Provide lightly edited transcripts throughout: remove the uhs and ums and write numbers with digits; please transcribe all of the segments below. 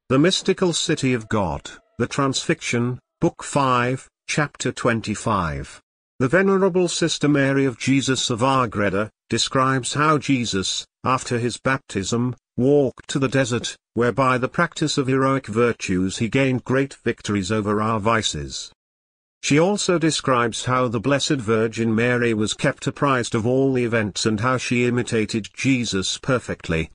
The Mystical City of God, The Transfixion, Book 5, Chapter 25. The Venerable Sister Mary of Jesus of Agreda describes how Jesus, after his baptism, walked to the desert, where by the practice of heroic virtues he gained great victories over our vices. She also describes how the Blessed Virgin Mary was kept apprised of all the events and how she imitated Jesus perfectly.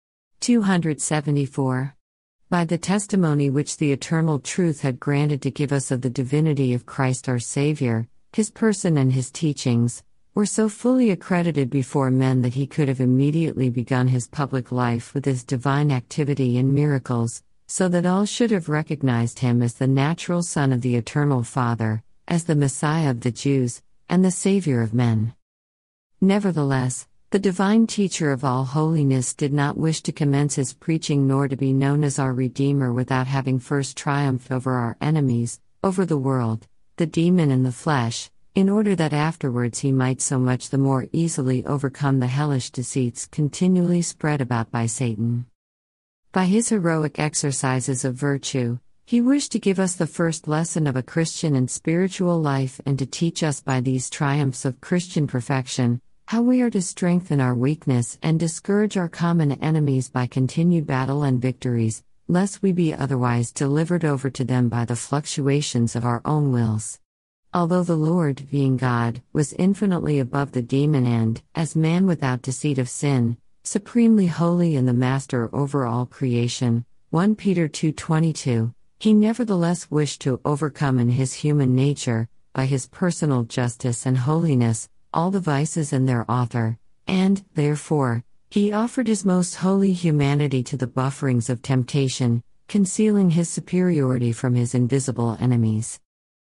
274. By the testimony which the eternal truth had granted to give us of the divinity of Christ our Savior, his person and his teachings were so fully accredited before men that he could have immediately begun his public life with his divine activity and miracles, so that all should have recognized him as the natural Son of the Eternal Father, as the Messiah of the Jews, and the Savior of men. Nevertheless, the divine teacher of all holiness did not wish to commence his preaching nor to be known as our Redeemer without having first triumphed over our enemies, over the world, the demon and the flesh, in order that afterwards he might so much the more easily overcome the hellish deceits continually spread about by Satan. By his heroic exercises of virtue, he wished to give us the first lesson of a Christian and spiritual life and to teach us by these triumphs of Christian perfection, how we are to strengthen our weakness and discourage our common enemies by continued battle and victories, lest we be otherwise delivered over to them by the fluctuations of our own wills. Although the Lord, being God, was infinitely above the demon and, as man without deceit of sin, supremely holy and the master over all creation, 1 Peter 2:22, he nevertheless wished to overcome in his human nature, by his personal justice and holiness, all the vices and their author, and, therefore, he offered his most holy humanity to the bufferings of temptation, concealing his superiority from his invisible enemies.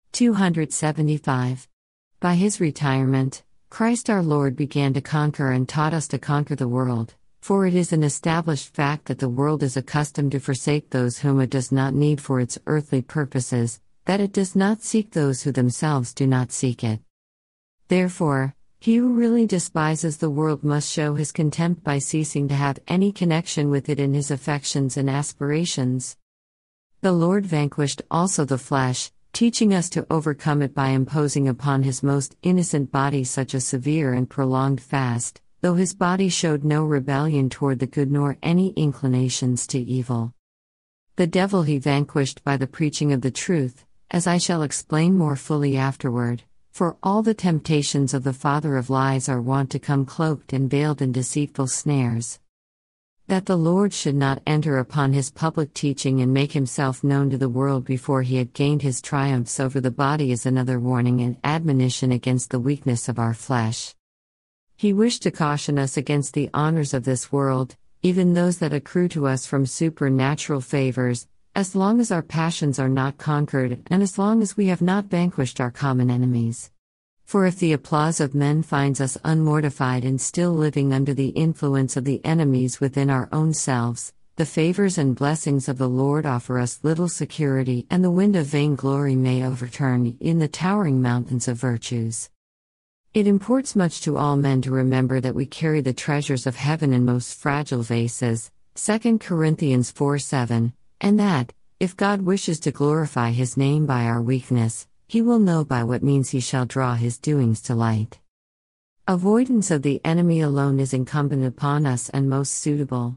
275. By his retirement, Christ our Lord began to conquer and taught us to conquer the world, for it is an established fact that the world is accustomed to forsake those whom it does not need for its earthly purposes, that it does not seek those who themselves do not seek it. Therefore, he who really despises the world must show his contempt by ceasing to have any connection with it in his affections and aspirations. The Lord vanquished also the flesh, teaching us to overcome it by imposing upon his most innocent body such a severe and prolonged fast, though his body showed no rebellion toward the good nor any inclinations to evil. The devil he vanquished by the preaching of the truth, as I shall explain more fully afterward. For all the temptations of the father of lies are wont to come cloaked and veiled in deceitful snares. That the Lord should not enter upon his public teaching and make himself known to the world before he had gained his triumphs over the body is another warning and admonition against the weakness of our flesh. He wished to caution us against the honors of this world, even those that accrue to us from supernatural favors, as long as our passions are not conquered and as long as we have not vanquished our common enemies. For if the applause of men finds us unmortified and still living under the influence of the enemies within our own selves, the favors and blessings of the Lord offer us little security and the wind of vainglory may overturn in the towering mountains of virtues. It imports much to all men to remember that we carry the treasures of heaven in most fragile vases, 2 Corinthians 4:7, and that, if God wishes to glorify his name by our weakness, he will know by what means he shall draw his doings to light. Avoidance of the enemy alone is incumbent upon us and most suitable.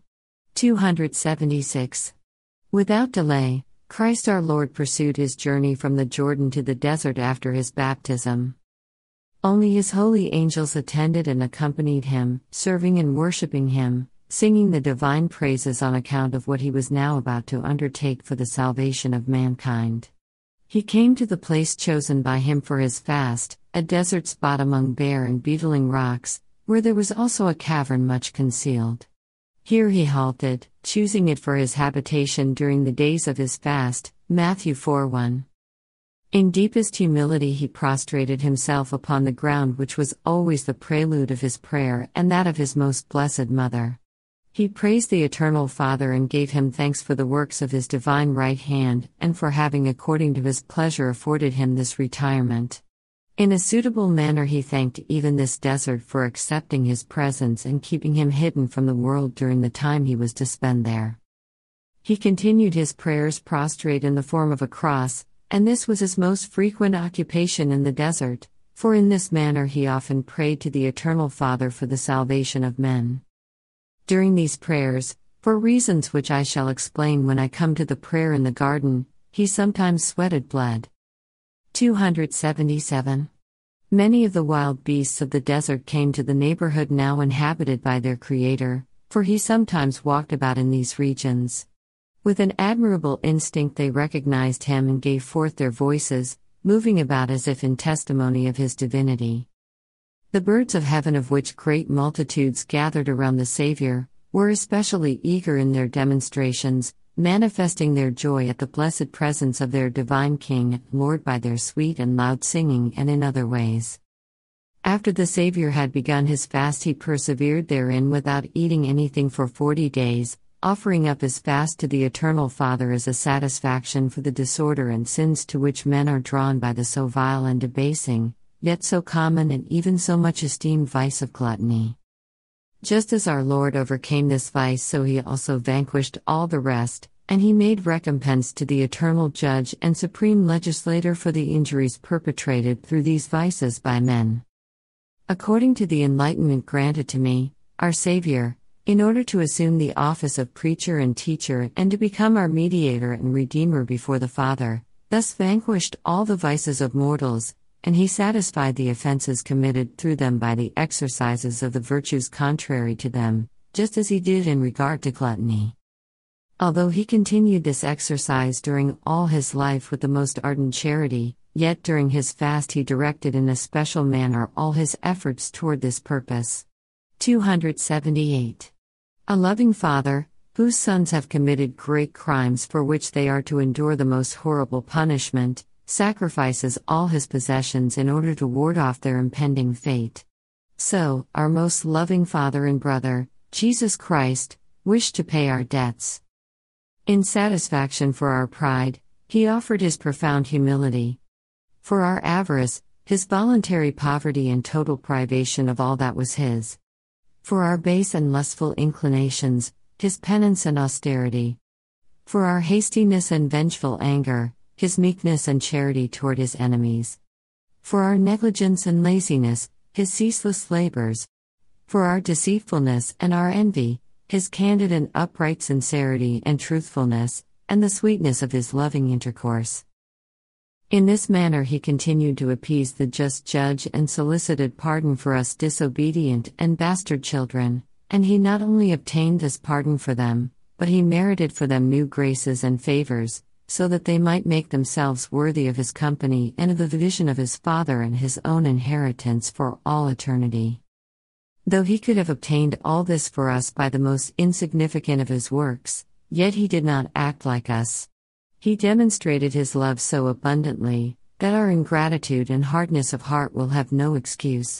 276. Without delay, Christ our Lord pursued his journey from the Jordan to the desert after his baptism. Only his holy angels attended and accompanied him, serving and worshipping him, singing the divine praises on account of what he was now about to undertake for the salvation of mankind. He came to the place chosen by him for his fast, a desert spot among bare and beetling rocks, where there was also a cavern much concealed. Here he halted, choosing it for his habitation during the days of his fast, Matthew 4:1. In deepest humility he prostrated himself upon the ground which was always the prelude of his prayer and that of his most blessed Mother. He praised the Eternal Father and gave him thanks for the works of his divine right hand, and for having according to his pleasure afforded him this retirement. In a suitable manner he thanked even this desert for accepting his presence and keeping him hidden from the world during the time he was to spend there. He continued his prayers prostrate in the form of a cross, and this was his most frequent occupation in the desert, for in this manner he often prayed to the Eternal Father for the salvation of men. During these prayers, for reasons which I shall explain when I come to the prayer in the garden, he sometimes sweated blood. 277. Many of the wild beasts of the desert came to the neighborhood now inhabited by their Creator, for he sometimes walked about in these regions. With an admirable instinct they recognized him and gave forth their voices, moving about as if in testimony of his divinity. The birds of heaven, of which great multitudes gathered around the Savior, were especially eager in their demonstrations, manifesting their joy at the blessed presence of their divine King, Lord, by their sweet and loud singing and in other ways. After the Savior had begun his fast, he persevered therein without eating anything for 40 days, offering up his fast to the Eternal Father as a satisfaction for the disorder and sins to which men are drawn by the so vile and debasing, yet so common and even so much esteemed vice of gluttony. Just as our Lord overcame this vice, so he also vanquished all the rest, and he made recompense to the eternal Judge and Supreme Legislator for the injuries perpetrated through these vices by men. According to the enlightenment granted to me, our Savior, in order to assume the office of preacher and teacher and to become our mediator and redeemer before the Father, thus vanquished all the vices of mortals, and he satisfied the offenses committed through them by the exercises of the virtues contrary to them, just as he did in regard to gluttony. Although he continued this exercise during all his life with the most ardent charity, yet during his fast he directed in a special manner all his efforts toward this purpose. 278. A loving Father, whose sons have committed great crimes for which they are to endure the most horrible punishment, sacrifices all his possessions in order to ward off their impending fate. So, our most loving Father and Brother, Jesus Christ, wished to pay our debts. In satisfaction for our pride, he offered his profound humility. For our avarice, his voluntary poverty and total privation of all that was his. For our base and lustful inclinations, his penance and austerity. For our hastiness and vengeful anger, his meekness and charity toward his enemies. For our negligence and laziness, his ceaseless labors. For our deceitfulness and our envy, his candid and upright sincerity and truthfulness, and the sweetness of his loving intercourse. In this manner he continued to appease the just Judge and solicited pardon for us disobedient and bastard children, and he not only obtained this pardon for them, but he merited for them new graces and favors, so that they might make themselves worthy of his company and of the division of his Father and his own inheritance for all eternity. Though he could have obtained all this for us by the most insignificant of his works, yet he did not act like us. He demonstrated his love so abundantly, that our ingratitude and hardness of heart will have no excuse.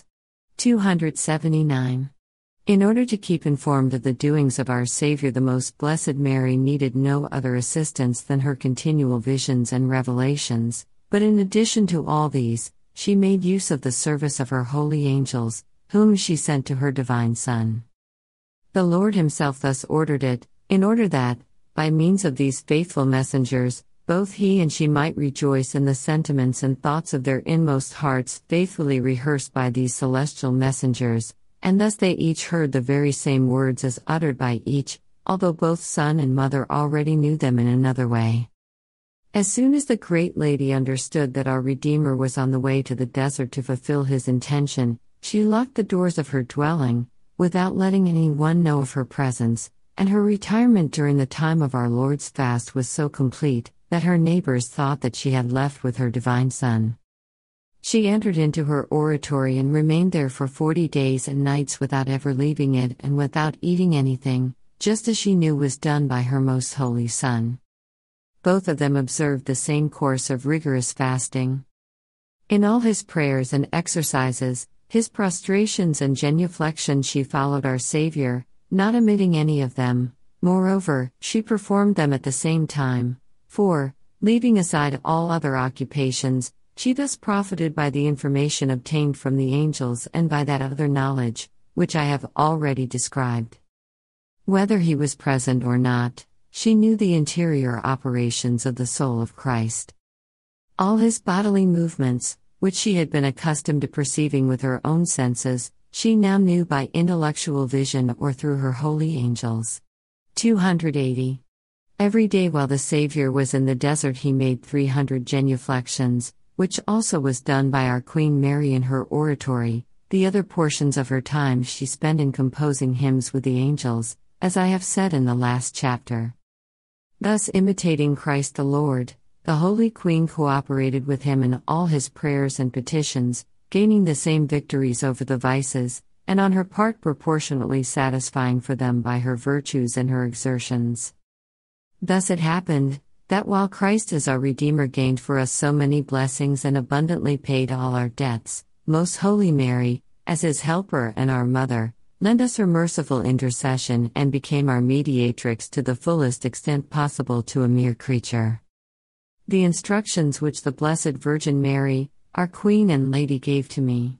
279. In order to keep informed of the doings of our Savior, the Most Blessed Mary needed no other assistance than her continual visions and revelations, but in addition to all these, she made use of the service of her holy angels, whom she sent to her divine Son. The Lord himself thus ordered it, in order that, by means of these faithful messengers, both he and she might rejoice in the sentiments and thoughts of their inmost hearts faithfully rehearsed by these celestial messengers, and thus they each heard the very same words as uttered by each, although both son and mother already knew them in another way. As soon as the great lady understood that our Redeemer was on the way to the desert to fulfill his intention, she locked the doors of her dwelling, without letting anyone know of her presence, and her retirement during the time of our Lord's fast was so complete, that her neighbors thought that she had left with her divine Son. She entered into her oratory and remained there for 40 days and nights without ever leaving it and without eating anything, just as she knew was done by her most holy Son. Both of them observed the same course of rigorous fasting. In all his prayers and exercises, his prostrations and genuflections, she followed our Savior, not omitting any of them. Moreover, she performed them at the same time, for, leaving aside all other occupations, she thus profited by the information obtained from the angels and by that other knowledge, which I have already described. Whether he was present or not, She knew the interior operations of the soul of Christ. All his bodily movements, which she had been accustomed to perceiving with her own senses, she now knew by intellectual vision or through her holy angels. 280. Every day while the Savior was in the desert he made 300 genuflections, which also was done by our Queen Mary in her oratory. The other portions of her time she spent in composing hymns with the angels, as I have said in the last chapter. Thus imitating Christ the Lord, the Holy Queen cooperated with him in all his prayers and petitions, gaining the same victories over the vices, and on her part proportionately satisfying for them by her virtues and her exertions. Thus it happened, that while Christ as our Redeemer gained for us so many blessings and abundantly paid all our debts, Most Holy Mary, as his helper and our mother, lent us her merciful intercession and became our mediatrix to the fullest extent possible to a mere creature. The instructions which the Blessed Virgin Mary, our Queen and Lady gave to me.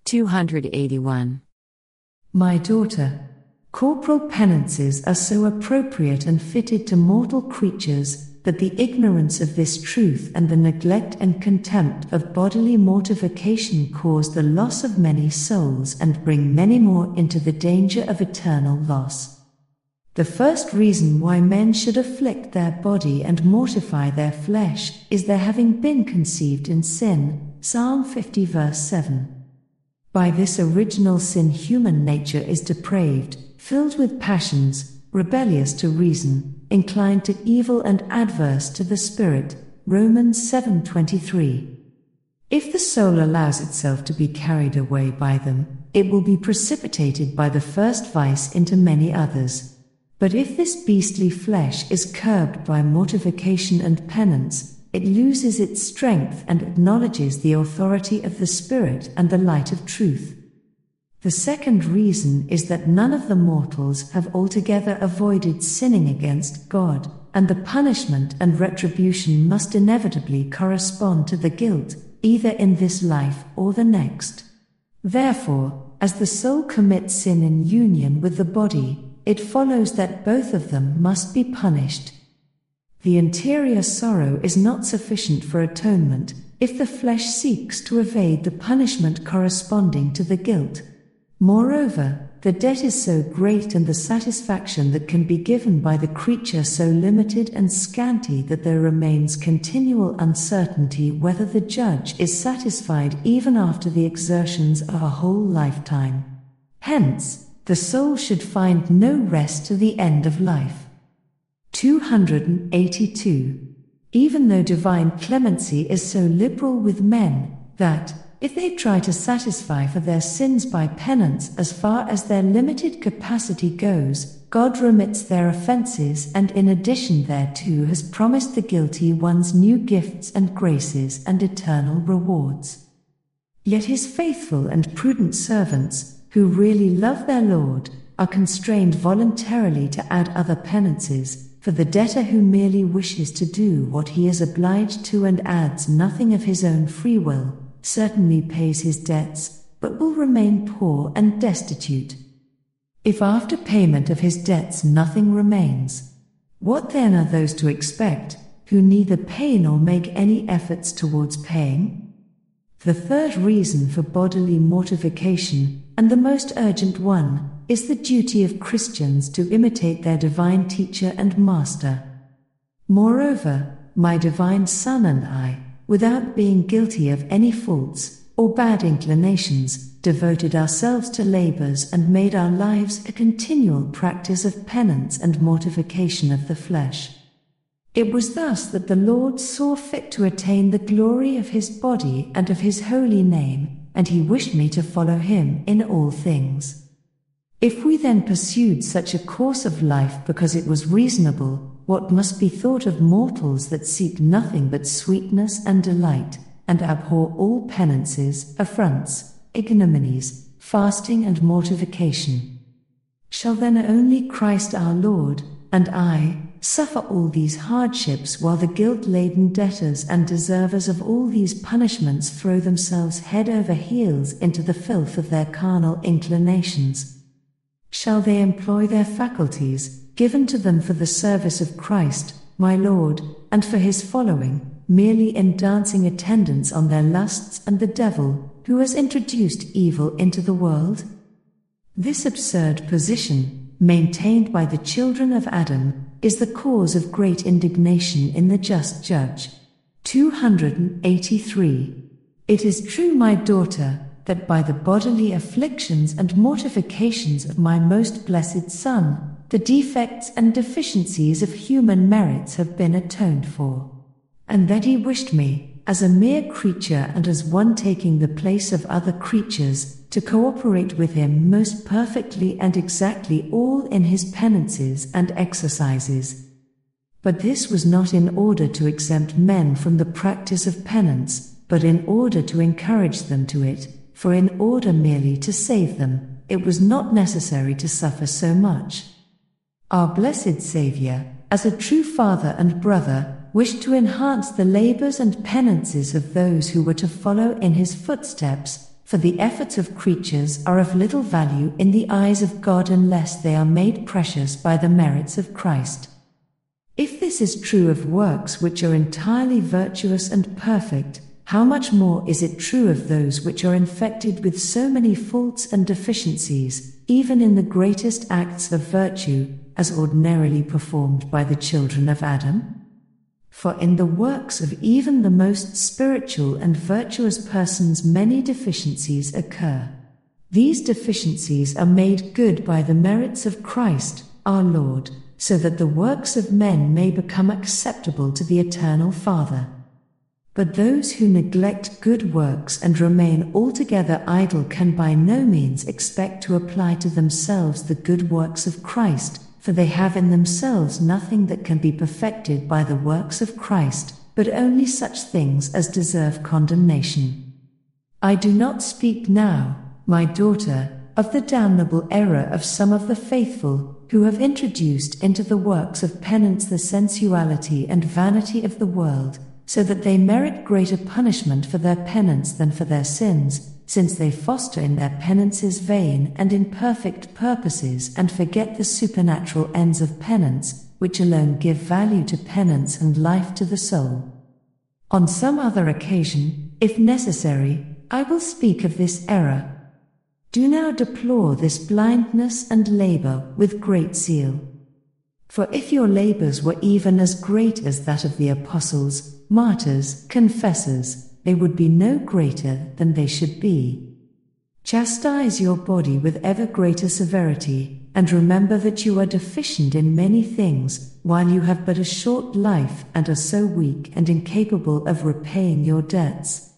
281. My daughter, corporal penances are so appropriate and fitted to mortal creatures, that the ignorance of this truth and the neglect and contempt of bodily mortification cause the loss of many souls and bring many more into the danger of eternal loss. The first reason why men should afflict their body and mortify their flesh is their having been conceived in sin. Psalm 50 verse 7. By this original sin human nature is depraved, filled with passions, rebellious to reason, inclined to evil and adverse to the spirit. Romans 7:23. If the soul allows itself to be carried away by them, it will be precipitated by the first vice into many others. But if this beastly flesh is curbed by mortification and penance, it loses its strength and acknowledges the authority of the Spirit and the light of truth. The second reason is that none of the mortals have altogether avoided sinning against God, and the punishment and retribution must inevitably correspond to the guilt, either in this life or the next. Therefore, as the soul commits sin in union with the body, it follows that both of them must be punished. The interior sorrow is not sufficient for atonement, if the flesh seeks to evade the punishment corresponding to the guilt. Moreover, the debt is so great and the satisfaction that can be given by the creature so limited and scanty that there remains continual uncertainty whether the judge is satisfied even after the exertions of a whole lifetime. Hence, the soul should find no rest to the end of life. 282. Even though divine clemency is so liberal with men, that, if they try to satisfy for their sins by penance as far as their limited capacity goes, God remits their offenses and in addition thereto has promised the guilty ones new gifts and graces and eternal rewards. Yet his faithful and prudent servants, who really love their Lord, are constrained voluntarily to add other penances, for the debtor who merely wishes to do what he is obliged to and adds nothing of his own free will, certainly pays his debts, but will remain poor and destitute. If after payment of his debts nothing remains, what then are those to expect, who neither pay nor make any efforts towards paying? The third reason for bodily mortification, and the most urgent one, is the duty of Christians to imitate their divine teacher and master. Moreover, my divine Son and I, without being guilty of any faults or bad inclinations, devoted ourselves to labors and made our lives a continual practice of penance and mortification of the flesh. It was thus that the Lord saw fit to attain the glory of his body and of his holy name, and he wished me to follow him in all things. If we then pursued such a course of life because it was reasonable, what must be thought of mortals that seek nothing but sweetness and delight, and abhor all penances, affronts, ignominies, fasting and mortification? Shall then only Christ our Lord, and I, suffer all these hardships while the guilt-laden debtors and deservers of all these punishments throw themselves head over heels into the filth of their carnal inclinations? Shall they employ their faculties, given to them for the service of Christ, my Lord, and for his following, merely in dancing attendance on their lusts and the devil, who has introduced evil into the world? This absurd position, maintained by the children of Adam, is the cause of great indignation in the just judge. 283. It is true, my daughter, that by the bodily afflictions and mortifications of my most blessed Son, the defects and deficiencies of human merits have been atoned for, and that he wished me, as a mere creature and as one taking the place of other creatures, to cooperate with him most perfectly and exactly all in his penances and exercises. But this was not in order to exempt men from the practice of penance, but in order to encourage them to it, for in order merely to save them, it was not necessary to suffer so much. Our blessed Saviour, as a true father and brother, wished to enhance the labors and penances of those who were to follow in his footsteps, for the efforts of creatures are of little value in the eyes of God unless they are made precious by the merits of Christ. If this is true of works which are entirely virtuous and perfect, how much more is it true of those which are infected with so many faults and deficiencies, even in the greatest acts of virtue, as ordinarily performed by the children of Adam? For in the works of even the most spiritual and virtuous persons many deficiencies occur. These deficiencies are made good by the merits of Christ, our Lord, so that the works of men may become acceptable to the Eternal Father. But those who neglect good works and remain altogether idle can by no means expect to apply to themselves the good works of Christ, for they have in themselves nothing that can be perfected by the works of Christ, but only such things as deserve condemnation. I do not speak now, my daughter, of the damnable error of some of the faithful, who have introduced into the works of penance the sensuality and vanity of the world, so that they merit greater punishment for their penance than for their sins, since they foster in their penances vain and imperfect purposes and forget the supernatural ends of penance, which alone give value to penance and life to the soul. On some other occasion, if necessary, I will speak of this error. Do now deplore this blindness and labor with great zeal. For if your labors were even as great as that of the apostles, martyrs, confessors, they would be no greater than they should be. Chastise your body with ever greater severity, and remember that you are deficient in many things, while you have but a short life and are so weak and incapable of repaying your debts.